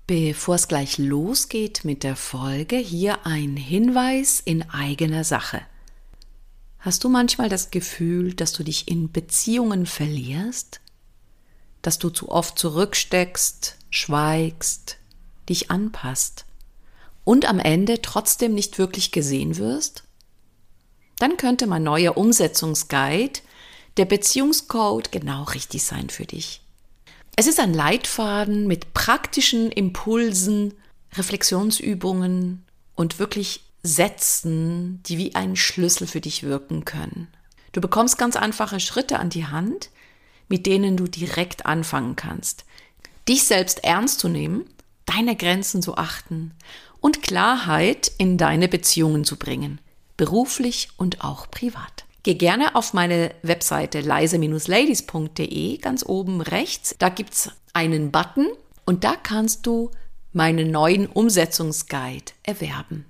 Bevor es gleich losgeht mit der Folge, hier ein Hinweis in eigener Sache. Hast du manchmal das Gefühl, dass du dich in Beziehungen verlierst? Dass du zu oft zurücksteckst, schweigst, dich anpasst und am Ende trotzdem nicht wirklich gesehen wirst? Dann könnte mein neuer Umsetzungsguide, der Beziehungscode, genau richtig sein für dich. Es ist ein Leitfaden mit praktischen Impulsen, Reflexionsübungen und wirklich Sätzen, die wie ein Schlüssel für dich wirken können. Du bekommst ganz einfache Schritte an die Hand, mit denen du direkt anfangen kannst. Dich selbst ernst zu nehmen, deine Grenzen zu achten und Klarheit in deine Beziehungen zu bringen, beruflich und auch privat. Geh gerne auf meine Webseite leise-ladies.de, ganz oben rechts. Da gibt's einen Button und da kannst du meinen neuen Umsetzungsguide erwerben.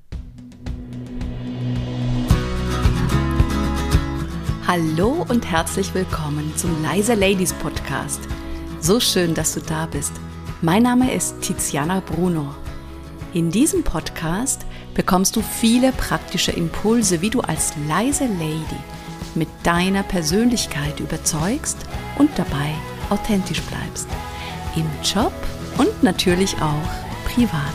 Hallo und herzlich willkommen zum Leise Ladies Podcast. So schön, dass du da bist. Mein Name ist Tiziana Bruno. In diesem Podcast bekommst du viele praktische Impulse, wie du als leise Lady mit deiner Persönlichkeit überzeugst und dabei authentisch bleibst. Im Job und natürlich auch privat.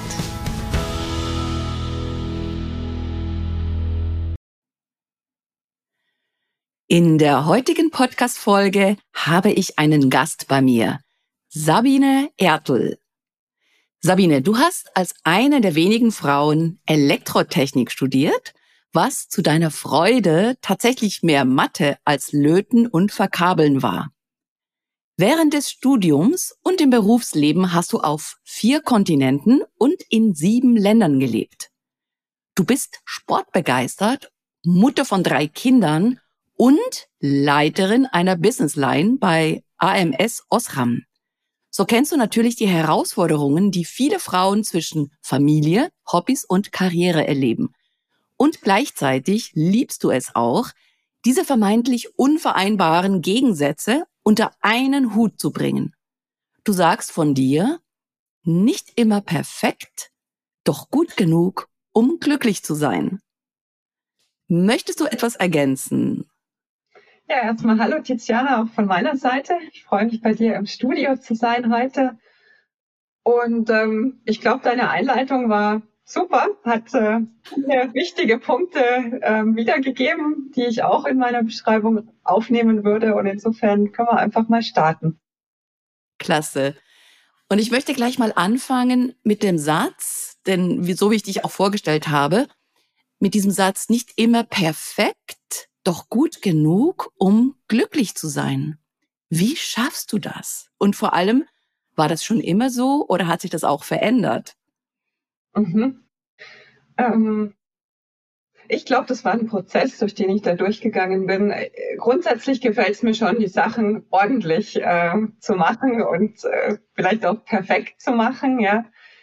In der heutigen Podcast-Folge habe ich einen Gast bei mir, Sabine Ertl. Sabine, du hast als eine der wenigen Frauen Elektrotechnik studiert, was zu deiner Freude tatsächlich mehr Mathe als Löten und Verkabeln war. Während des Studiums und im Berufsleben hast du auf 4 Kontinenten und in 7 Ländern gelebt. Du bist sportbegeistert, Mutter von 3 Kindern und Leiterin einer Businessline bei AMS Osram. So kennst du natürlich die Herausforderungen, die viele Frauen zwischen Familie, Hobbys und Karriere erleben. Und gleichzeitig liebst du es auch, diese vermeintlich unvereinbaren Gegensätze unter einen Hut zu bringen. Du sagst von dir, nicht immer perfekt, doch gut genug, um glücklich zu sein. Möchtest du etwas ergänzen? Ja, erstmal hallo Tiziana, auch von meiner Seite. Ich freue mich, bei dir im Studio zu sein heute. Und ich glaube, deine Einleitung war super, hat viele wichtige Punkte wiedergegeben, die ich auch in meiner Beschreibung aufnehmen würde. Und insofern können wir einfach mal starten. Klasse. Und ich möchte gleich mal anfangen mit dem Satz, denn so wie ich dich auch vorgestellt habe, mit diesem Satz, nicht immer perfekt, doch gut genug, um glücklich zu sein. Wie schaffst du das? Und vor allem, war das schon immer so oder hat sich das auch verändert? Ich glaube, das war ein Prozess, durch den ich da durchgegangen bin. Grundsätzlich gefällt es mir schon, die Sachen ordentlich zu machen und vielleicht auch perfekt zu machen, ja.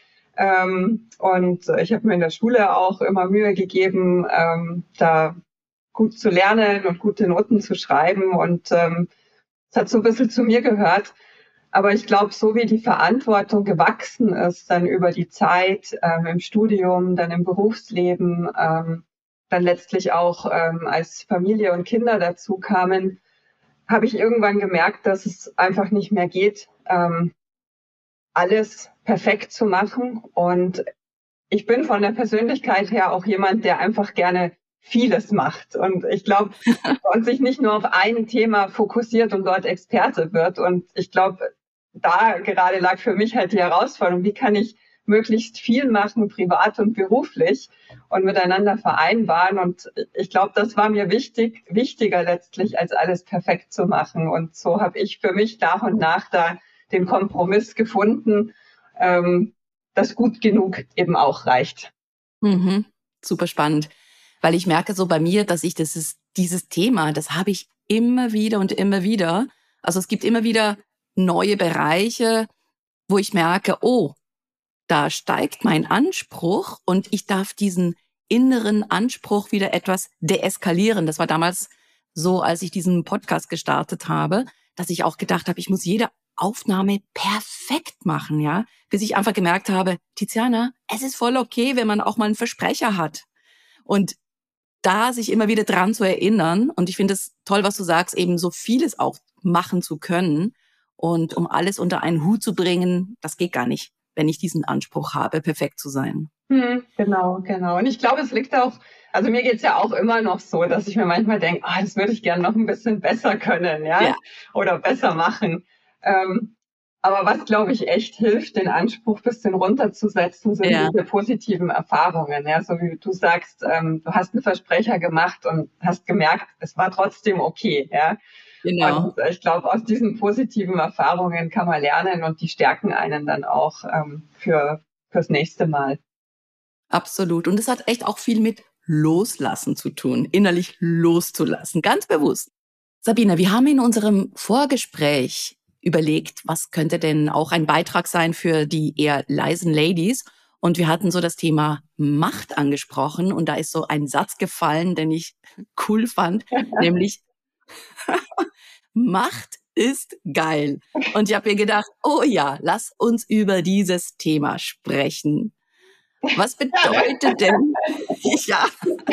Und ich habe mir in der Schule auch immer Mühe gegeben, da gut zu lernen und gute Noten zu schreiben. Und es hat so ein bisschen zu mir gehört. Aber ich glaube, so wie die Verantwortung gewachsen ist, dann über die Zeit im Studium, dann im Berufsleben, dann letztlich auch als Familie und Kinder dazu kamen, habe ich irgendwann gemerkt, dass es einfach nicht mehr geht, alles perfekt zu machen. Und ich bin von der Persönlichkeit her auch jemand, der einfach gerne vieles macht. Und ich glaube, und sich nicht nur auf ein Thema fokussiert und dort Experte wird. Und ich glaube, da gerade lag für mich halt die Herausforderung, wie kann ich möglichst viel machen, privat und beruflich und miteinander vereinbaren. Und ich glaube, das war mir wichtiger letztlich, als alles perfekt zu machen. Und so habe ich für mich nach und nach da den Kompromiss gefunden, dass gut genug eben auch reicht. Super spannend, weil ich merke so bei mir, dass ich dieses Thema, das habe ich immer wieder und immer wieder. Also es gibt immer wieder neue Bereiche, wo ich merke, oh, da steigt mein Anspruch und ich darf diesen inneren Anspruch wieder etwas deeskalieren. Das war damals so, als ich diesen Podcast gestartet habe, dass ich auch gedacht habe, ich muss jede Aufnahme perfekt machen, ja, bis ich einfach gemerkt habe, Tiziana, es ist voll okay, wenn man auch mal einen Versprecher hat. Und da sich immer wieder dran zu erinnern, und ich finde es toll, was du sagst, eben so vieles auch machen zu können, und um alles unter einen Hut zu bringen, das geht gar nicht, wenn ich diesen Anspruch habe, perfekt zu sein. Genau, genau. Und ich glaube, es liegt auch, also mir geht's ja auch immer noch so, dass ich mir manchmal denke, das würde ich gerne noch ein bisschen besser können, ja, Ja, oder besser machen. Aber was, glaube ich, echt hilft, den Anspruch ein bisschen runterzusetzen, sind ja, diese positiven Erfahrungen. Ja, so wie du sagst, du hast einen Versprecher gemacht und hast gemerkt, es war trotzdem okay. Ja, genau. und ich glaube, aus diesen positiven Erfahrungen kann man lernen und die stärken einen dann auch fürs nächste Mal. Absolut. Und es hat echt auch viel mit Loslassen zu tun, innerlich loszulassen, ganz bewusst. Sabine, wir haben in unserem Vorgespräch überlegt, was könnte denn auch ein Beitrag sein für die eher leisen Ladies? Und wir hatten so das Thema Macht angesprochen. Und da ist so ein Satz gefallen, den ich cool fand, nämlich Macht ist geil. Und ich habe mir gedacht, oh ja, lass uns über dieses Thema sprechen. Was Ja, ne? bedeutet denn, ja,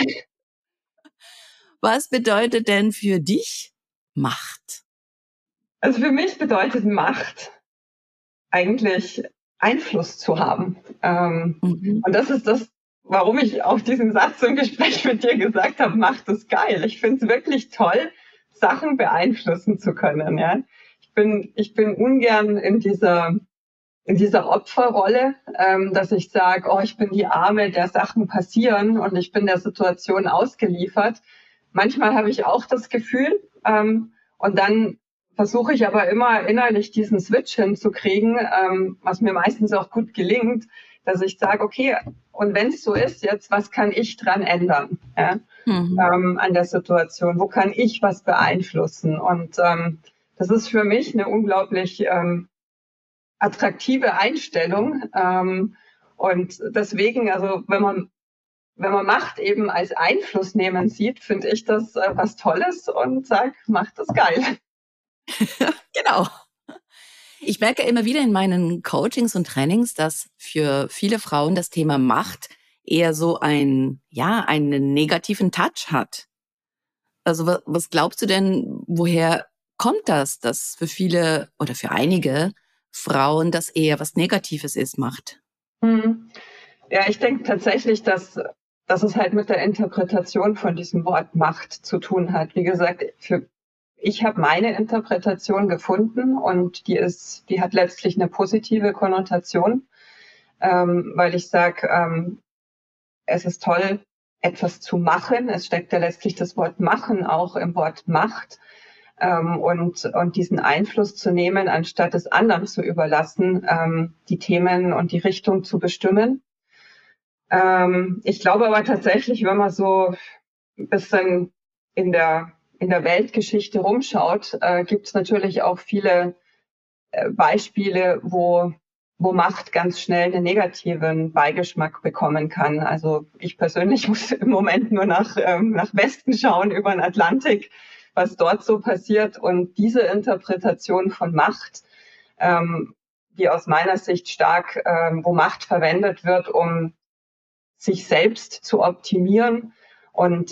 was bedeutet denn für dich Macht? Also für mich bedeutet Macht eigentlich Einfluss zu haben. Mhm. Und das ist das, warum ich auch diesen Satz im Gespräch mit dir gesagt habe, Macht ist geil. Ich finde es wirklich toll, Sachen beeinflussen zu können. Ja? Ich bin ungern in dieser Opferrolle, dass ich sage, ich bin die Arme, der Sachen passieren und ich bin der Situation ausgeliefert. Manchmal habe ich auch das Gefühl, und dann versuche ich aber immer innerlich diesen Switch hinzukriegen, was mir meistens auch gut gelingt, dass ich sage, okay, und wenn es so ist jetzt, was kann ich dran ändern, ja, Mhm. an der Situation? Wo kann ich was beeinflussen? Und das ist für mich eine unglaublich attraktive Einstellung. Und deswegen, also wenn man Macht eben als Einfluss nehmen sieht, finde ich das was Tolles und sage, Macht ist geil. Genau. Ich merke immer wieder in meinen Coachings und Trainings, dass für viele Frauen das Thema Macht eher so einen negativen Touch hat. Also was glaubst du denn, woher kommt das, dass für viele oder für einige Frauen das eher was Negatives ist, Macht? Hm. Ja, ich denke tatsächlich, dass es halt mit der Interpretation von diesem Wort Macht zu tun hat. Wie gesagt, ich habe meine Interpretation gefunden und die hat letztlich eine positive Konnotation, weil ich sage, es ist toll, etwas zu machen. Es steckt ja letztlich das Wort machen auch im Wort Macht. Und diesen Einfluss zu nehmen, anstatt es anderen zu überlassen, die Themen und die Richtung zu bestimmen. Ich glaube aber tatsächlich, wenn man so ein bisschen in der Weltgeschichte rumschaut, gibt es natürlich auch viele Beispiele, wo Macht ganz schnell einen negativen Beigeschmack bekommen kann. Also ich persönlich muss im Moment nur nach Westen schauen über den Atlantik, was dort so passiert. Und diese Interpretation von Macht, die aus meiner Sicht stark, wo Macht verwendet wird, um sich selbst zu optimieren und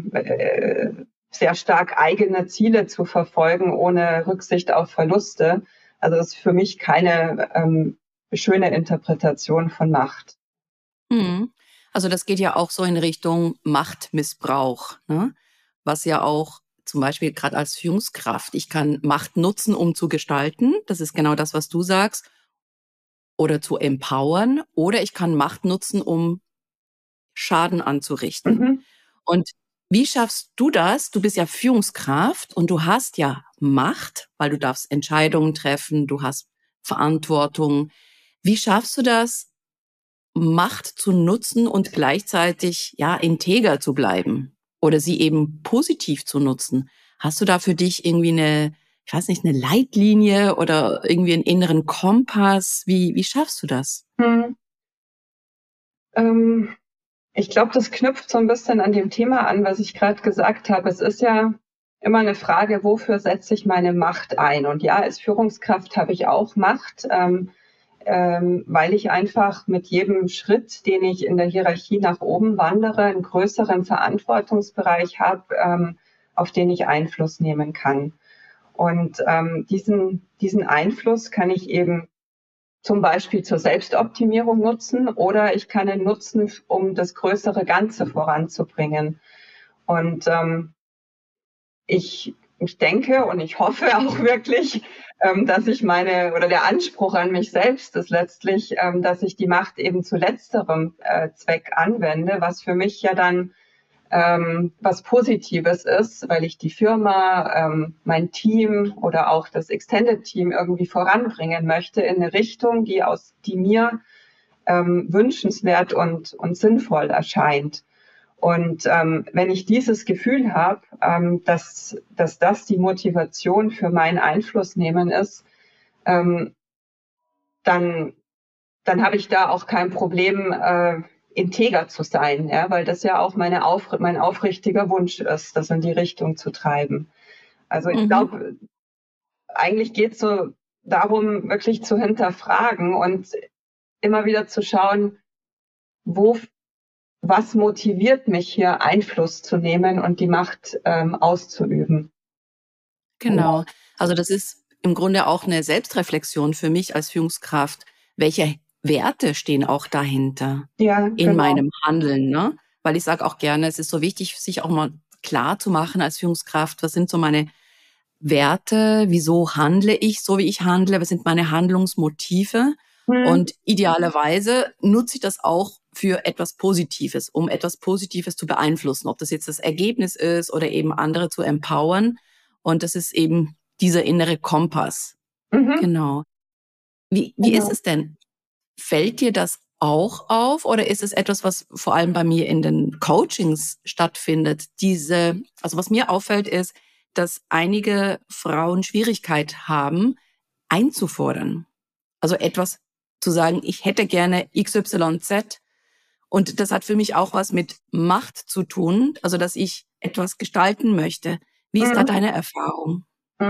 sehr stark eigene Ziele zu verfolgen, ohne Rücksicht auf Verluste. Also das ist für mich keine schöne Interpretation von Macht. Mhm. Also das geht ja auch so in Richtung Machtmissbrauch, ne? Was ja auch zum Beispiel gerade als Führungskraft, ich kann Macht nutzen, um zu gestalten. Das ist genau das, was du sagst. Oder zu empowern. Oder ich kann Macht nutzen, um Schaden anzurichten. Mhm. Und wie schaffst du das? Du bist ja Führungskraft und du hast ja Macht, weil du darfst Entscheidungen treffen, du hast Verantwortung. Wie schaffst du das, Macht zu nutzen und gleichzeitig ja integer zu bleiben oder sie eben positiv zu nutzen? Hast du da für dich irgendwie ich weiß nicht, eine Leitlinie oder irgendwie einen inneren Kompass? Wie schaffst du das? Mhm. Ähm, Ich glaube, das knüpft so ein bisschen an dem Thema an, was ich gerade gesagt habe. Es ist ja immer eine Frage, wofür setze ich meine Macht ein? Und ja, als Führungskraft habe ich auch Macht, weil ich einfach mit jedem Schritt, den ich in der Hierarchie nach oben wandere, einen größeren Verantwortungsbereich habe, auf den ich Einfluss nehmen kann. Und diesen Einfluss kann ich eben zum Beispiel zur Selbstoptimierung nutzen oder ich kann ihn nutzen, um das größere Ganze voranzubringen. Und ich denke und ich hoffe auch wirklich, dass ich der Anspruch an mich selbst ist letztlich, dass ich die Macht eben zu letzterem Zweck anwende, was für mich ja dann was Positives ist, weil ich die Firma, mein Team oder auch das Extended Team irgendwie voranbringen möchte in eine Richtung, die mir wünschenswert und sinnvoll erscheint. Und wenn ich dieses Gefühl habe, dass das die Motivation für mein Einflussnehmen ist, dann habe ich da auch kein Problem, integer zu sein, ja, weil das ja auch mein aufrichtiger Wunsch ist, das in die Richtung zu treiben. Also ich glaube, eigentlich geht es so darum, wirklich zu hinterfragen und immer wieder zu schauen, was motiviert mich hier Einfluss zu nehmen und die Macht auszuüben. Genau. Also das ist im Grunde auch eine Selbstreflexion für mich als Führungskraft. Welche Werte stehen auch dahinter in meinem Handeln, ne? Weil ich sage auch gerne, es ist so wichtig, sich auch mal klar zu machen als Führungskraft, was sind so meine Werte, wieso handle ich so, wie ich handle, was sind meine Handlungsmotive? Und idealerweise nutze ich das auch für etwas Positives, um etwas Positives zu beeinflussen, ob das jetzt das Ergebnis ist oder eben andere zu empowern. Und das ist eben dieser innere Kompass. Genau. Wie ist es denn? Fällt dir das auch auf oder ist es etwas, was vor allem bei mir in den Coachings stattfindet? Also was mir auffällt ist, dass einige Frauen Schwierigkeit haben, einzufordern. Also etwas zu sagen, ich hätte gerne XYZ. Und das hat für mich auch was mit Macht zu tun, also dass ich etwas gestalten möchte. Wie ist da deine Erfahrung?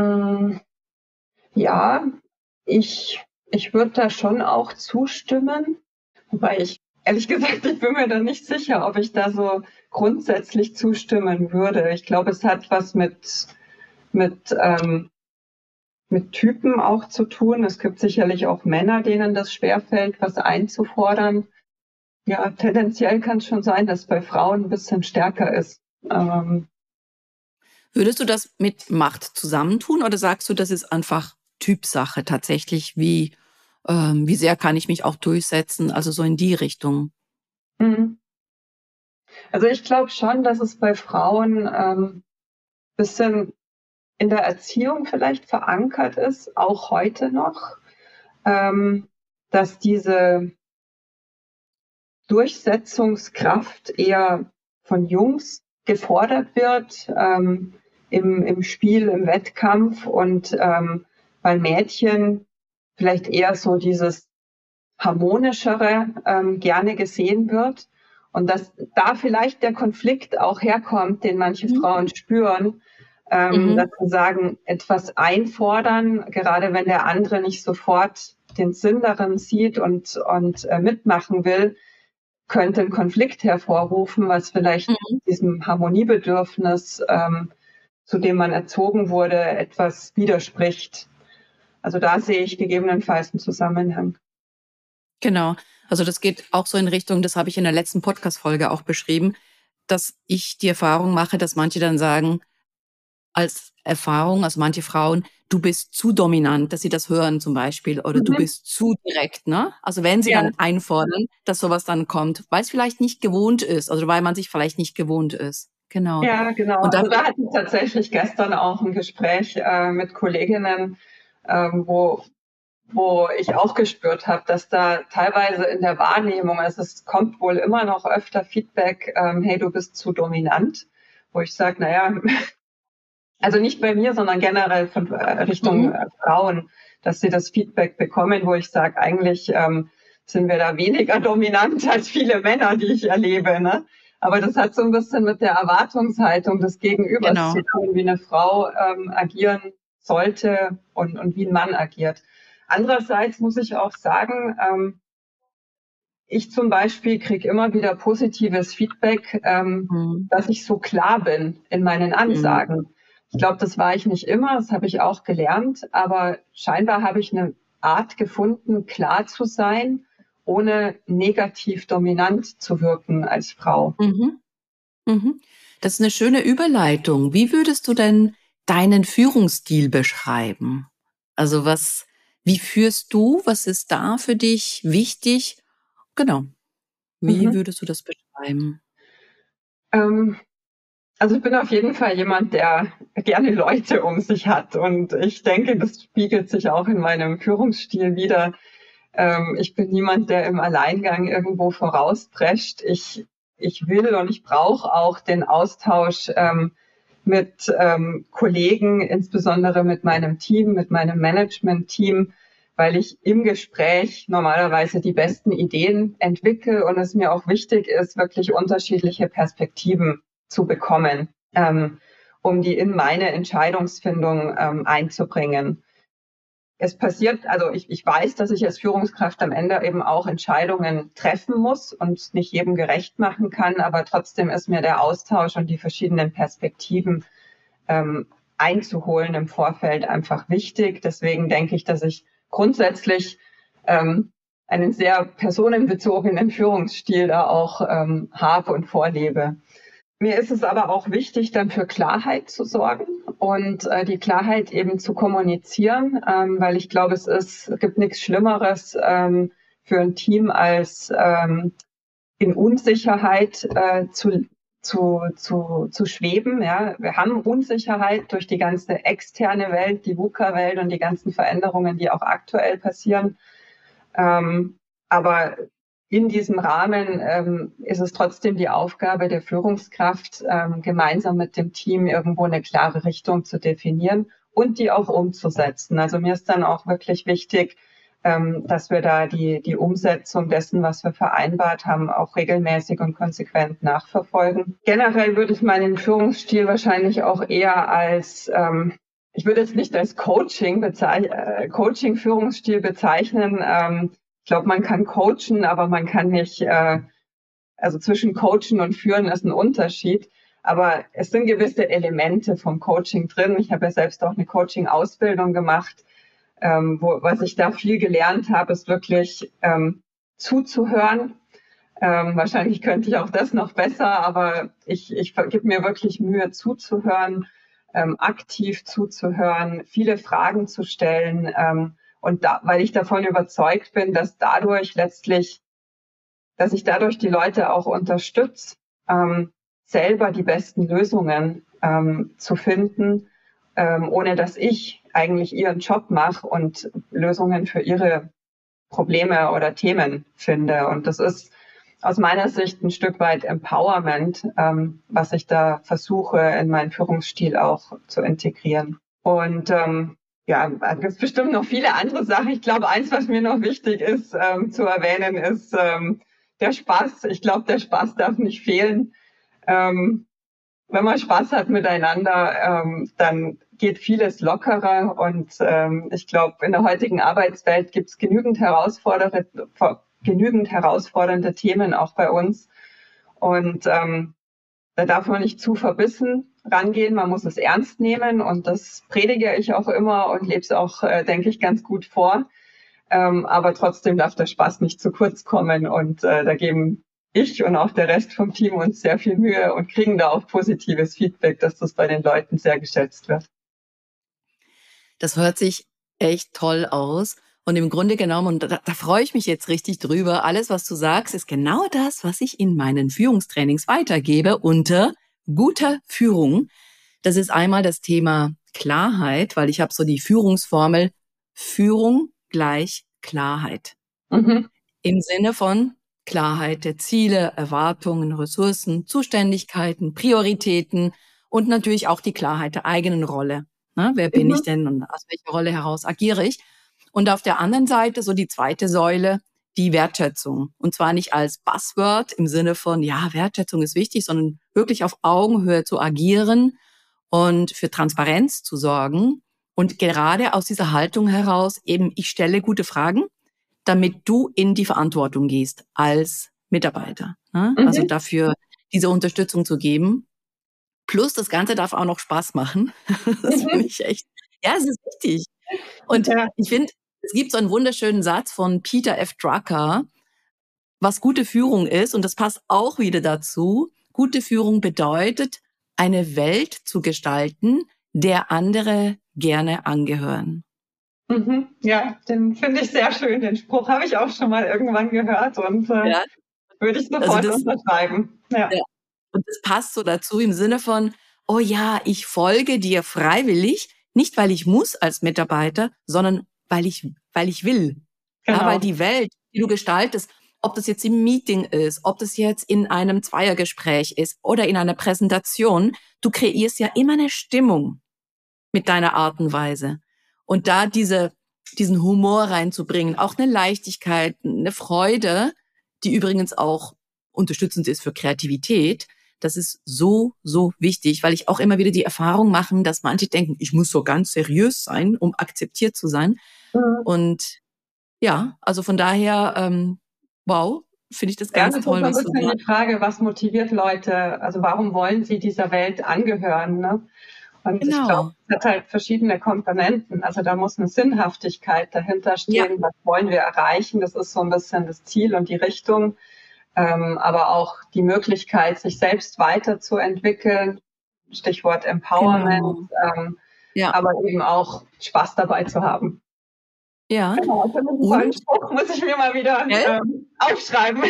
Ja, ich würde da schon auch zustimmen, wobei ehrlich gesagt, ich bin mir da nicht sicher, ob ich da so grundsätzlich zustimmen würde. Ich glaube, es hat was mit Typen auch zu tun. Es gibt sicherlich auch Männer, denen das schwerfällt, was einzufordern. Ja, tendenziell kann es schon sein, dass bei Frauen ein bisschen stärker ist. Würdest du das mit Macht zusammentun oder sagst du, das ist einfach Typsache tatsächlich? Wie sehr kann ich mich auch durchsetzen? Also so in die Richtung. Also ich glaube schon, dass es bei Frauen bisschen in der Erziehung vielleicht verankert ist, auch heute noch, dass diese Durchsetzungskraft eher von Jungs gefordert wird, im Spiel, im Wettkampf und bei Mädchen vielleicht eher so dieses harmonischere gerne gesehen wird und dass da vielleicht der Konflikt auch herkommt, den manche Frauen spüren, dass sie sagen, etwas einfordern, gerade wenn der andere nicht sofort den Sinn darin sieht und mitmachen will, könnte einen Konflikt hervorrufen, was vielleicht diesem Harmoniebedürfnis, zu dem man erzogen wurde, etwas widerspricht. Also da sehe ich gegebenenfalls einen Zusammenhang. Genau. Also das geht auch so in Richtung, das habe ich in der letzten Podcast-Folge auch beschrieben, dass ich die Erfahrung mache, dass manche dann sagen, als Erfahrung, also manche Frauen, du bist zu dominant, dass sie das hören zum Beispiel, oder du bist zu direkt, ne? Also wenn sie dann einfordern, dass sowas dann kommt, weil es vielleicht nicht gewohnt ist, also weil man sich vielleicht nicht gewohnt ist. Genau. Ja, genau. Und also da hatte ich tatsächlich gestern auch ein Gespräch mit Kolleginnen, wo ich auch gespürt habe, dass da teilweise in der Wahrnehmung, also es kommt wohl immer noch öfter Feedback, hey, du bist zu dominant, wo ich sage, naja, also nicht bei mir, sondern generell von Richtung Frauen, dass sie das Feedback bekommen, wo ich sage, eigentlich sind wir da weniger dominant als viele Männer, die ich erlebe. Ne? Aber das hat so ein bisschen mit der Erwartungshaltung des Gegenübers Genau. zu tun, wie eine Frau agieren sollte und wie ein Mann agiert. Andererseits muss ich auch sagen, ich zum Beispiel kriege immer wieder positives Feedback, Mhm. dass ich so klar bin in meinen Mhm. Ansagen. Ich glaube, das war ich nicht immer, das habe ich auch gelernt, aber scheinbar habe ich eine Art gefunden, klar zu sein, ohne negativ dominant zu wirken als Frau. Mhm. Mhm. Das ist eine schöne Überleitung. Wie würdest du denn deinen Führungsstil beschreiben? Also wie führst du? Was ist da für dich wichtig? Genau. Wie Mhm. würdest du das beschreiben? Ähm, also ich bin auf jeden Fall jemand, der gerne Leute um sich hat und ich denke, das spiegelt sich auch in meinem Führungsstil wider. Ich bin niemand, der im Alleingang irgendwo vorausprescht. Ich will und ich brauche auch den Austausch mit Kollegen, insbesondere mit meinem Team, mit meinem Management-Team, weil ich im Gespräch normalerweise die besten Ideen entwickle und es mir auch wichtig ist, wirklich unterschiedliche Perspektiven zu bekommen, um die in meine Entscheidungsfindung einzubringen. Es passiert, also ich weiß, dass ich als Führungskraft am Ende eben auch Entscheidungen treffen muss und nicht jedem gerecht machen kann, aber trotzdem ist mir der Austausch und die verschiedenen Perspektiven einzuholen im Vorfeld einfach wichtig. Deswegen denke ich, dass ich grundsätzlich einen sehr personenbezogenen Führungsstil da auch habe und vorlebe. Mir ist es aber auch wichtig, dann für Klarheit zu sorgen und die Klarheit eben zu kommunizieren, weil ich glaube, es gibt nichts Schlimmeres für ein Team als in Unsicherheit zu schweben. Ja. Wir haben Unsicherheit durch die ganze externe Welt, die VUCA-Welt und die ganzen Veränderungen, die auch aktuell passieren. Aber in diesem Rahmen ist es trotzdem die Aufgabe der Führungskraft, gemeinsam mit dem Team irgendwo eine klare Richtung zu definieren und die auch umzusetzen. Also mir ist dann auch wirklich wichtig, dass wir da die Umsetzung dessen, was wir vereinbart haben, auch regelmäßig und konsequent nachverfolgen. Generell würde ich meinen Führungsstil wahrscheinlich auch eher als ich würde es nicht als Coaching-Führungsstil bezeichnen. Ich glaube, man kann coachen, aber man kann nicht, also zwischen Coachen und Führen ist ein Unterschied. Aber es sind gewisse Elemente vom Coaching drin. Ich habe ja selbst auch eine Coaching-Ausbildung gemacht. Was ich da viel gelernt habe, ist wirklich zuzuhören. Wahrscheinlich könnte ich auch das noch besser, aber ich gebe mir wirklich Mühe zuzuhören, aktiv zuzuhören, viele Fragen zu stellen. Und weil ich davon überzeugt bin, dass ich dadurch die Leute auch unterstütze, selber die besten Lösungen zu finden, ohne dass ich eigentlich ihren Job mache und Lösungen für ihre Probleme oder Themen finde. Und das ist aus meiner Sicht ein Stück weit Empowerment, was ich da versuche, in meinen Führungsstil auch zu integrieren. Und ja, es gibt bestimmt noch viele andere Sachen. Ich glaube, eins, was mir noch wichtig ist zu erwähnen, ist der Spaß. Ich glaube, der Spaß darf nicht fehlen. Ähm, Wenn man Spaß hat miteinander, dann geht vieles lockerer. Und ich glaube, in der heutigen Arbeitswelt gibt es genügend herausfordernde Themen auch bei uns. Und da darf man nicht zu verbissen rangehen, man muss es ernst nehmen. Und das predige ich auch immer und lebe es auch, denke ich, ganz gut vor. Aber trotzdem darf der Spaß nicht zu kurz kommen. Und da geben ich und auch der Rest vom Team uns sehr viel Mühe und kriegen da auch positives Feedback, dass das bei den Leuten sehr geschätzt wird. Das hört sich echt toll aus. Und im Grunde genommen, und da freue ich mich jetzt richtig drüber, alles, was du sagst, ist genau das, was ich in meinen Führungstrainings weitergebe unter guter Führung. Das ist einmal das Thema Klarheit, weil ich habe so die Führungsformel Führung gleich Klarheit. Mhm. Im Sinne von Klarheit der Ziele, Erwartungen, Ressourcen, Zuständigkeiten, Prioritäten und natürlich auch die Klarheit der eigenen Rolle. Na, wer bin ich Mhm. denn und aus welcher Rolle heraus agiere ich? Und auf der anderen Seite so die zweite Säule, die Wertschätzung. Und zwar nicht als Buzzword im Sinne von, ja, Wertschätzung ist wichtig, sondern wirklich auf Augenhöhe zu agieren und für Transparenz zu sorgen. Und gerade aus dieser Haltung heraus eben, ich stelle gute Fragen, damit du in die Verantwortung gehst als Mitarbeiter. Ne? Also dafür diese Unterstützung zu geben. Plus das Ganze darf auch noch Spaß machen. Das finde ich echt, ja, es ist wichtig. Und ich finde, es gibt so einen wunderschönen Satz von Peter F. Drucker, was gute Führung ist, und das passt auch wieder dazu. Gute Führung bedeutet, eine Welt zu gestalten, der andere gerne angehören. Ja, den finde ich sehr schön. Den Spruch habe ich auch schon mal irgendwann gehört und würde ich sofort unterschreiben. Ja. Und das passt so dazu im Sinne von, oh ja, ich folge dir freiwillig, nicht weil ich muss als Mitarbeiter, sondern weil ich will. Genau. Ja, weil die Welt, die du gestaltest, ob das jetzt im Meeting ist, ob das jetzt in einem Zweiergespräch ist oder in einer Präsentation, du kreierst ja immer eine Stimmung mit deiner Art und Weise. Und da diesen Humor reinzubringen, auch eine Leichtigkeit, eine Freude, die übrigens auch unterstützend ist für Kreativität, das ist so, so wichtig, weil ich auch immer wieder die Erfahrung mache, dass manche denken, ich muss so ganz seriös sein, um akzeptiert zu sein. Und ja, also von daher, wow, finde ich das ganz toll. Das ist so ein bisschen die Frage, was motiviert Leute, also warum wollen sie dieser Welt angehören, ne? Und ich glaube, es hat halt verschiedene Komponenten. Also da muss eine Sinnhaftigkeit dahinter stehen. Was wollen wir erreichen? Das ist so ein bisschen das Ziel und die Richtung. Aber auch die Möglichkeit, sich selbst weiterzuentwickeln. Stichwort Empowerment. Aber eben auch Spaß dabei zu haben. Ja. Genau, und Spruch muss ich mir mal wieder aufschreiben.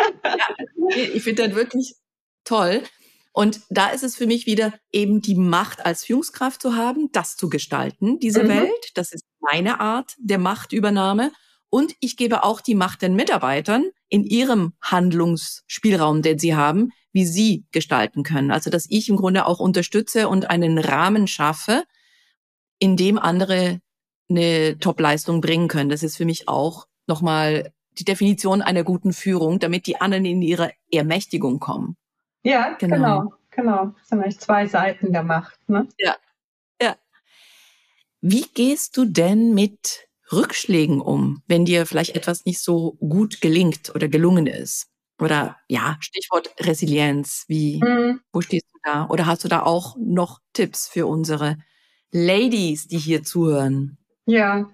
Ich finde das wirklich toll. Und da ist es für mich wieder eben die Macht als Führungskraft zu haben, das zu gestalten, diese Welt. Das ist meine Art der Machtübernahme. Und ich gebe auch die Macht den Mitarbeitern in ihrem Handlungsspielraum, den sie haben, wie sie gestalten können. Also, dass ich im Grunde auch unterstütze und einen Rahmen schaffe, in dem andere eine Top-Leistung bringen können. Das ist für mich auch nochmal die Definition einer guten Führung, damit die anderen in ihre Ermächtigung kommen. Ja, genau. Das sind eigentlich zwei Seiten der Macht, ne? Ja. Wie gehst du denn mit Rückschlägen um, wenn dir vielleicht etwas nicht so gut gelingt oder gelungen ist? Oder ja, Stichwort Resilienz. Wo stehst du da? Oder hast du da auch noch Tipps für unsere Ladies, die hier zuhören? Ja,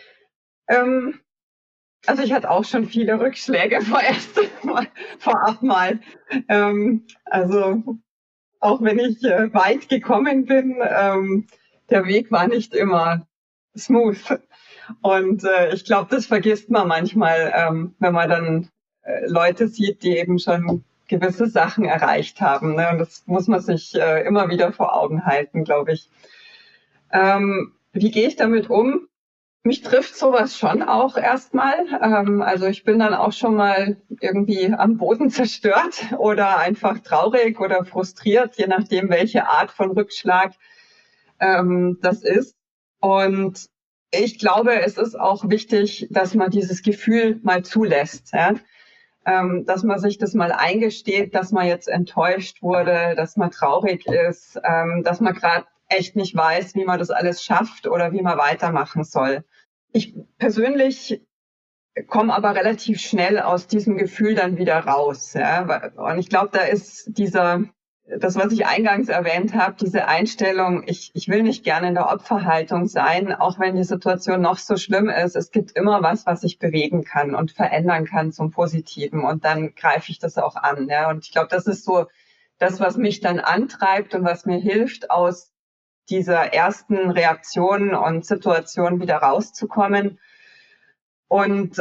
also ich hatte auch schon viele Rückschläge vorab mal. Also auch wenn ich weit gekommen bin, der Weg war nicht immer smooth. Und ich glaube, das vergisst man manchmal, wenn man dann Leute sieht, die eben schon gewisse Sachen erreicht haben. Ne? Und das muss man sich immer wieder vor Augen halten, glaube ich. Wie gehe ich damit um? Mich trifft sowas schon auch erstmal. Also ich bin dann auch schon mal irgendwie am Boden zerstört oder einfach traurig oder frustriert, je nachdem, welche Art von Rückschlag das ist. Und ich glaube, es ist auch wichtig, dass man dieses Gefühl mal zulässt, ja? Dass man sich das mal eingesteht, dass man jetzt enttäuscht wurde, dass man traurig ist, dass man gerade echt nicht weiß, wie man das alles schafft oder wie man weitermachen soll. Ich persönlich komme aber relativ schnell aus diesem Gefühl dann wieder raus. Ja? Und ich glaube, da ist das, was ich eingangs erwähnt habe, diese Einstellung, ich will nicht gerne in der Opferhaltung sein, auch wenn die Situation noch so schlimm ist. Es gibt immer was ich bewegen kann und verändern kann zum Positiven. Und dann greife ich das auch an. Ja? Und ich glaube, das ist so das, was mich dann antreibt und was mir hilft, aus dieser ersten Reaktion und Situation wieder rauszukommen. Und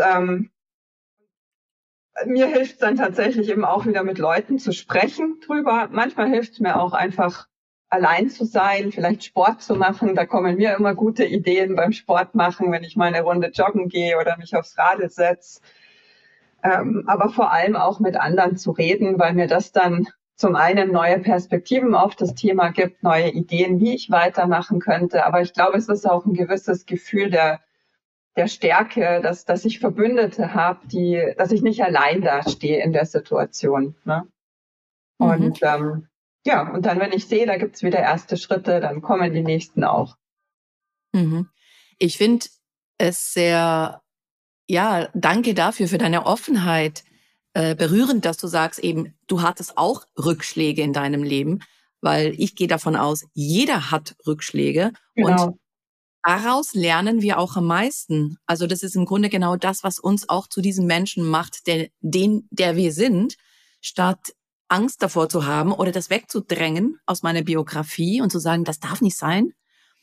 mir hilft es dann tatsächlich eben auch wieder mit Leuten zu sprechen drüber. Manchmal hilft es mir auch einfach allein zu sein, vielleicht Sport zu machen. Da kommen mir immer gute Ideen beim Sport machen, wenn ich mal eine Runde joggen gehe oder mich aufs Radl setze. Aber vor allem auch mit anderen zu reden, weil mir das dann zum einen neue Perspektiven auf das Thema gibt, neue Ideen, wie ich weitermachen könnte. Aber ich glaube, es ist auch ein gewisses Gefühl der der Stärke, dass ich Verbündete habe, dass ich nicht allein dastehe in der Situation. Ne? Mhm. Und und dann, wenn ich sehe, da gibt's wieder erste Schritte, dann kommen die nächsten auch. Mhm. Ich finde es sehr, ja, danke dafür, für deine Offenheit. Berührend, dass du sagst eben, du hattest auch Rückschläge in deinem Leben, weil ich gehe davon aus, jeder hat Rückschläge und Genau. daraus lernen wir auch am meisten. Also das ist im Grunde genau das, was uns auch zu diesem Menschen macht, der wir sind, statt Angst davor zu haben oder das wegzudrängen aus meiner Biografie und zu sagen, das darf nicht sein.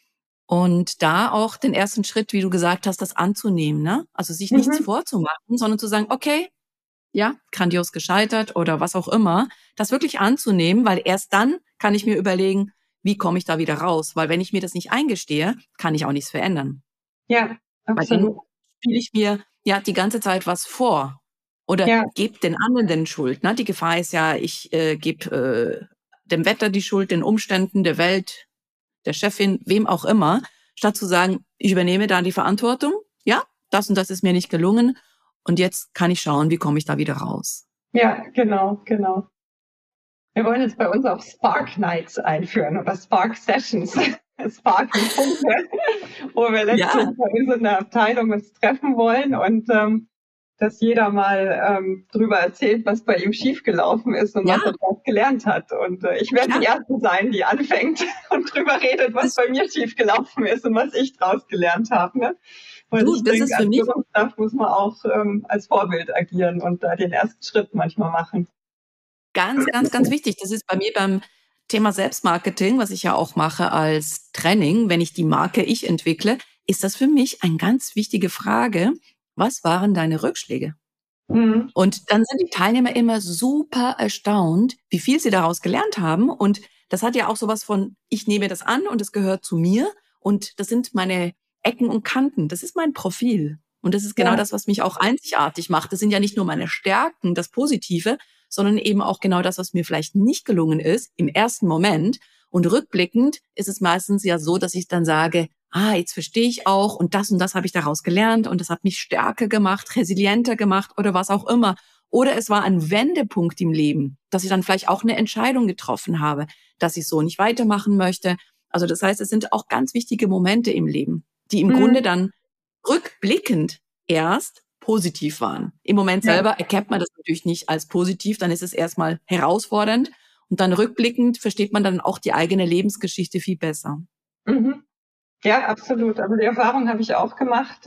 Und da auch den ersten Schritt, wie du gesagt hast, das anzunehmen, ne? Also sich nichts Mhm. vorzumachen, sondern zu sagen, okay, ja, grandios gescheitert oder was auch immer, das wirklich anzunehmen, weil erst dann kann ich mir überlegen, wie komme ich da wieder raus? Weil wenn ich mir das nicht eingestehe, kann ich auch nichts verändern. Ja, Weil dann absolut. spiele ich mir ja die ganze Zeit was vor oder Ja, gebe den anderen Schuld. Ne? Die Gefahr ist ja, ich gebe dem Wetter die Schuld, den Umständen, der Welt, der Chefin, wem auch immer, statt zu sagen, ich übernehme da die Verantwortung. Ja, das und das ist mir nicht gelungen. Und jetzt kann ich schauen, wie komme ich da wieder raus. ja, genau, genau. Wir wollen jetzt bei uns auch Spark Nights einführen oder Spark Sessions. Spark-Punkte, wo wir letztlich Ja, bei uns in der Abteilung uns treffen wollen und dass jeder mal drüber erzählt, was bei ihm schiefgelaufen ist und ja, was er daraus gelernt hat. Und ich werde die klar. Erste sein, die anfängt und drüber redet, was Das, bei mir schiefgelaufen ist und was ich daraus gelernt habe. Ne? Weil du, ich das denke, ist für als mich Führungskraft muss man auch als Vorbild agieren und da den ersten Schritt manchmal machen. ganz, ganz, ganz wichtig. Das ist bei mir beim Thema Selbstmarketing, was ich ja auch mache als Training, wenn ich die Marke ich entwickle, ist das für mich eine ganz wichtige Frage. Was waren deine Rückschläge? Mhm. Und dann sind die Teilnehmer immer super erstaunt, wie viel sie daraus gelernt haben. Und das hat ja auch sowas von, ich nehme das an und es gehört zu mir. Und das sind meine Ecken und Kanten. Das ist mein Profil. Und das ist genau Ja. das, was mich auch einzigartig macht. Das sind ja nicht nur meine Stärken, das Positive, sondern eben auch genau das, was mir vielleicht nicht gelungen ist im ersten Moment. Und rückblickend ist es meistens ja so, dass ich dann sage, jetzt verstehe ich auch und das habe ich daraus gelernt und das hat mich stärker gemacht, resilienter gemacht oder was auch immer. Oder es war ein Wendepunkt im Leben, dass ich dann vielleicht auch eine Entscheidung getroffen habe, dass ich so nicht weitermachen möchte. Also das heißt, es sind auch ganz wichtige Momente im Leben, die im Grunde Mhm. dann rückblickend erst positiv waren. Im Moment Ja. selber erkennt man das natürlich nicht als positiv, dann ist es erstmal herausfordernd und dann rückblickend versteht man dann auch die eigene Lebensgeschichte viel besser. Mhm. Ja, absolut. Also die Erfahrung habe ich auch gemacht.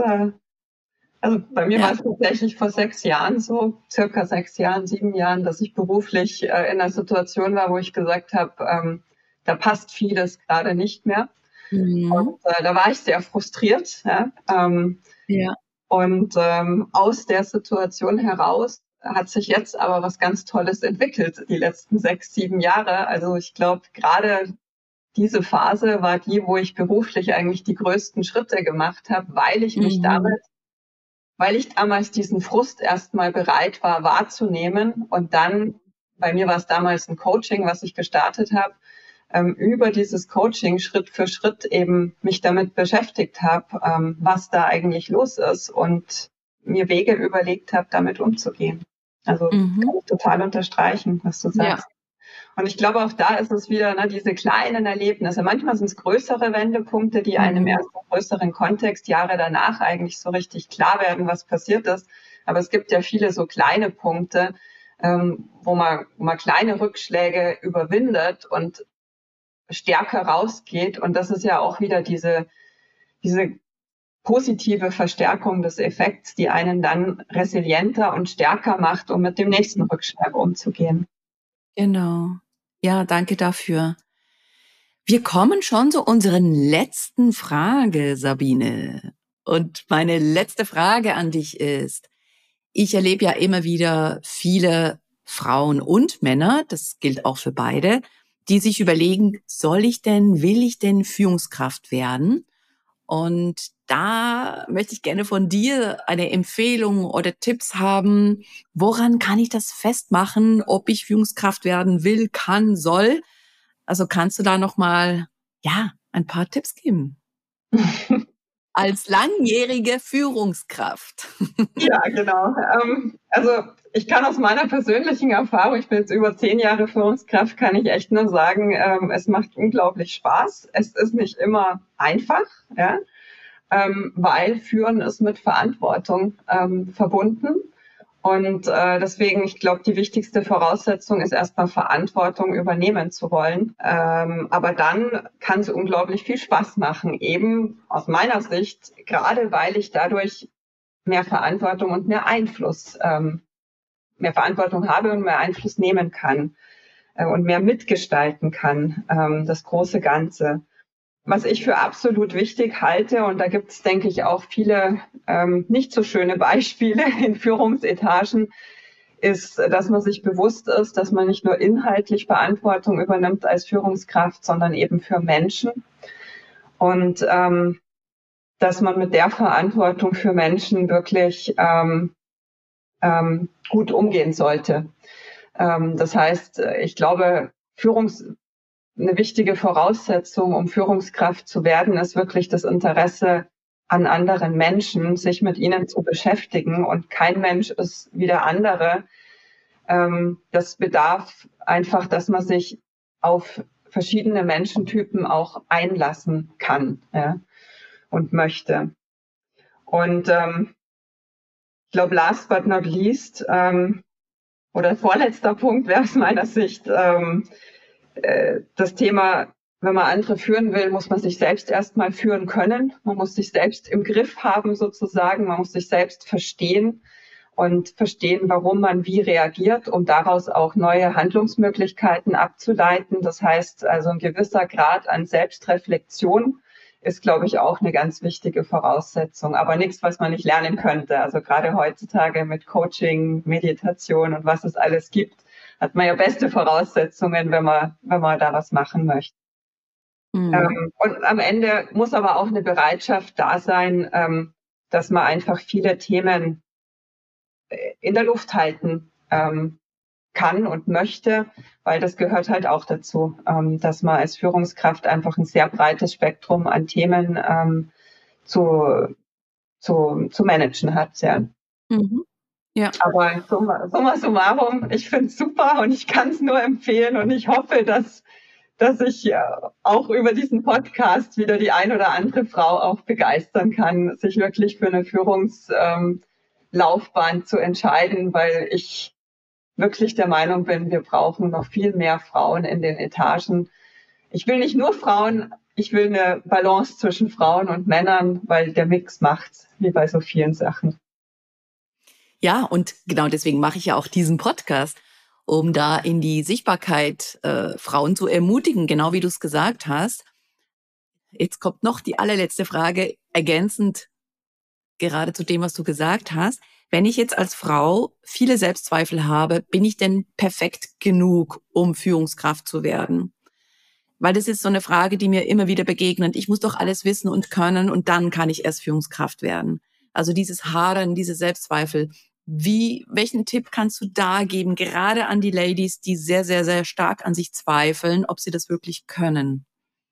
Also bei mir war Ja. es tatsächlich vor 6 Jahren so, circa 6 Jahren, 7 Jahren, dass ich beruflich in einer Situation war, wo ich gesagt habe, da passt vieles gerade nicht mehr. Mhm. Und da war ich sehr frustriert. Ja? Ja. Und aus der Situation heraus hat sich jetzt aber was ganz Tolles entwickelt, die letzten 6, 7 Jahre. Also ich glaube, gerade diese Phase war die, wo ich beruflich eigentlich die größten Schritte gemacht habe, Mhm. weil ich damals diesen Frust erstmal bereit war wahrzunehmen und dann, bei mir war es damals ein Coaching, was ich gestartet habe, über dieses Coaching Schritt für Schritt eben mich damit beschäftigt habe, was da eigentlich los ist und mir Wege überlegt habe, damit umzugehen. Also Mhm. kann ich total unterstreichen, was du Ja. sagst. Und ich glaube, auch da ist es wieder diese kleinen Erlebnisse. Manchmal sind es größere Wendepunkte, die einem Mhm. erst im größeren Kontext Jahre danach eigentlich so richtig klar werden, was passiert ist. Aber es gibt ja viele so kleine Punkte, wo man kleine Rückschläge überwindet und stärker rausgeht. Und das ist ja auch wieder diese positive Verstärkung des Effekts, die einen dann resilienter und stärker macht, um mit dem nächsten Rückschlag umzugehen. Genau. Ja, danke dafür. Wir kommen schon zu unseren letzten Frage, Sabine. Und meine letzte Frage an dich ist, ich erlebe ja immer wieder viele Frauen und Männer, das gilt auch für beide, die sich überlegen, will ich denn Führungskraft werden? Und da möchte ich gerne von dir eine Empfehlung oder Tipps haben. Woran kann ich das festmachen, ob ich Führungskraft werden will, kann, soll? Also kannst du da noch mal, ja, ein paar Tipps geben? Als langjährige Führungskraft. Ja, genau. Also ich kann aus meiner persönlichen Erfahrung, ich bin jetzt über 10 Jahre Führungskraft, kann ich echt nur sagen, es macht unglaublich Spaß. Es ist nicht immer einfach, ja, weil Führen ist mit Verantwortung verbunden. Und deswegen, ich glaube, die wichtigste Voraussetzung ist erstmal Verantwortung übernehmen zu wollen. Aber dann kann es unglaublich viel Spaß machen, eben aus meiner Sicht, gerade weil ich dadurch mehr Verantwortung und mehr Verantwortung habe und mehr Einfluss nehmen kann und mehr mitgestalten kann, das große Ganze. Was ich für absolut wichtig halte, und da gibt es, denke ich, auch viele nicht so schöne Beispiele in Führungsetagen, ist, dass man sich bewusst ist, dass man nicht nur inhaltlich Verantwortung übernimmt als Führungskraft, sondern eben für Menschen. Und dass man mit der Verantwortung für Menschen wirklich gut umgehen sollte. Das heißt, ich glaube, eine wichtige Voraussetzung, um Führungskraft zu werden, ist wirklich das Interesse an anderen Menschen, sich mit ihnen zu beschäftigen. Und kein Mensch ist wie der andere. Das bedarf einfach, dass man sich auf verschiedene Menschentypen auch einlassen kann, ja, und möchte. Und ich glaube, last but not least, oder vorletzter Punkt wäre aus meiner Sicht, das Thema, wenn man andere führen will, muss man sich selbst erstmal führen können. Man muss sich selbst im Griff haben sozusagen. Man muss sich selbst verstehen und verstehen, warum man wie reagiert, um daraus auch neue Handlungsmöglichkeiten abzuleiten. Das heißt, also ein gewisser Grad an Selbstreflexion ist, glaube ich, auch eine ganz wichtige Voraussetzung. Aber nichts, was man nicht lernen könnte. Also gerade heutzutage mit Coaching, Meditation und was es alles gibt, hat man ja beste Voraussetzungen, wenn man da was machen möchte. Und am Ende muss aber auch eine Bereitschaft da sein, dass man einfach viele Themen in der Luft halten kann und möchte, weil das gehört halt auch dazu, dass man als Führungskraft einfach ein sehr breites Spektrum an Themen zu managen hat. Ja. Mhm. Ja. Aber summa summarum, ich finde es super und ich kann es nur empfehlen und ich hoffe, dass ich auch über diesen Podcast wieder die ein oder andere Frau auch begeistern kann, sich wirklich für eine Führungslaufbahn zu entscheiden, weil ich wirklich der Meinung bin, wir brauchen noch viel mehr Frauen in den Etagen. Ich will nicht nur Frauen, ich will eine Balance zwischen Frauen und Männern, weil der Mix macht's, wie bei so vielen Sachen. Ja, und genau deswegen mache ich ja auch diesen Podcast, um da in die Sichtbarkeit Frauen zu ermutigen, genau wie du es gesagt hast. Jetzt kommt noch die allerletzte Frage, ergänzend gerade zu dem, was du gesagt hast. Wenn ich jetzt als Frau viele Selbstzweifel habe, bin ich denn perfekt genug, um Führungskraft zu werden? Weil das ist so eine Frage, die mir immer wieder begegnet. Ich muss doch alles wissen und können und dann kann ich erst Führungskraft werden. Also dieses Hadern, diese Selbstzweifel. Welchen Tipp kannst du da geben, gerade an die Ladies, die sehr, sehr, sehr stark an sich zweifeln, ob sie das wirklich können?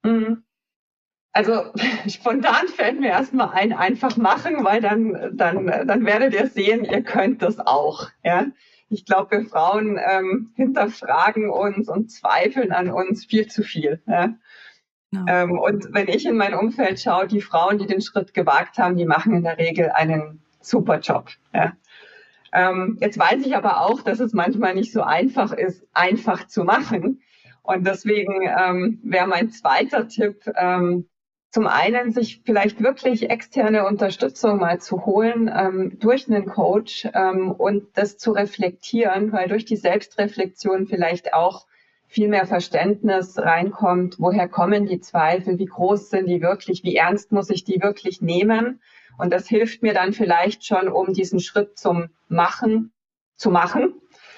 Also spontan fällt mir erstmal einfach machen, weil dann werdet ihr sehen, ihr könnt das auch. Ja? Ich glaube, wir Frauen hinterfragen uns und zweifeln an uns viel zu viel. Ja? Ja. Und wenn ich in mein Umfeld schaue, die Frauen, die den Schritt gewagt haben, die machen in der Regel einen super Job. Ja? Jetzt weiß ich aber auch, dass es manchmal nicht so einfach ist, einfach zu machen. Und deswegen wäre mein zweiter Tipp, zum einen sich vielleicht wirklich externe Unterstützung mal zu holen durch einen Coach und das zu reflektieren, weil durch die Selbstreflexion vielleicht auch viel mehr Verständnis reinkommt, woher kommen die Zweifel, wie groß sind die wirklich, wie ernst muss ich die wirklich nehmen. Und das hilft mir dann vielleicht schon, um diesen Schritt zum Machen zu machen.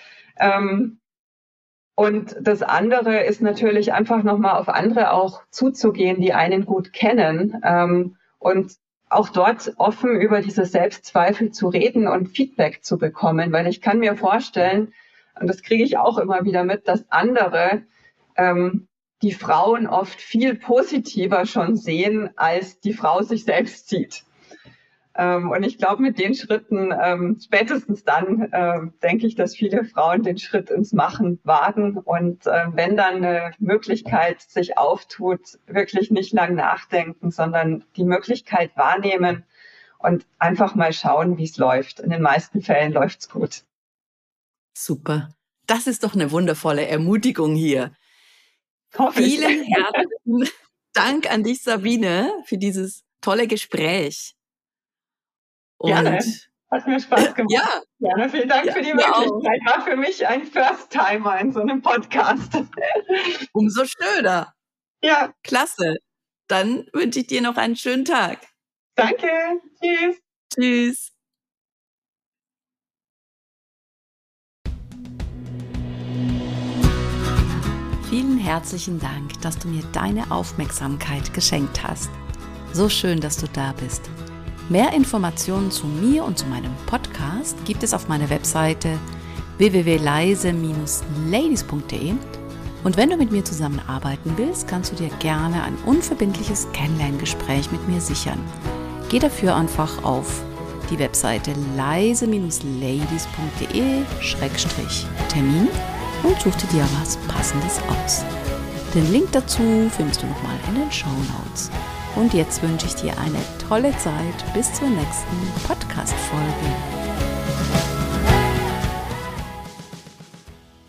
Und das andere ist natürlich einfach nochmal auf andere auch zuzugehen, die einen gut kennen und auch dort offen über diese Selbstzweifel zu reden und Feedback zu bekommen, weil ich kann mir vorstellen, und das kriege ich auch immer wieder mit, dass andere die Frauen oft viel positiver schon sehen, als die Frau sich selbst sieht. Und ich glaube, mit den Schritten, spätestens dann, denke ich, dass viele Frauen den Schritt ins Machen wagen. Und wenn dann eine Möglichkeit sich auftut, wirklich nicht lang nachdenken, sondern die Möglichkeit wahrnehmen und einfach mal schauen, wie es läuft. In den meisten Fällen läuft's gut. Super. Das ist doch eine wundervolle Ermutigung hier. Vielen herzlichen Dank an dich, Sabine, für dieses tolle Gespräch. Gerne. Hat mir Spaß gemacht. Ja. Gerne. Vielen Dank für die Möglichkeit. War für mich ein First-Timer in so einem Podcast. Umso schöner. Ja. Klasse. Dann wünsche ich dir noch einen schönen Tag. Danke. Tschüss. Tschüss. Vielen herzlichen Dank, dass du mir deine Aufmerksamkeit geschenkt hast. So schön, dass du da bist. Mehr Informationen zu mir und zu meinem Podcast gibt es auf meiner Webseite www.leise-ladies.de. Und wenn du mit mir zusammenarbeiten willst, kannst du dir gerne ein unverbindliches Kennenlerngespräch mit mir sichern. Geh dafür einfach auf die Webseite leise-ladies.de/Termin und such dir was Passendes aus. Den Link dazu findest du nochmal in den Shownotes. Und jetzt wünsche ich dir eine tolle Zeit bis zur nächsten Podcast-Folge.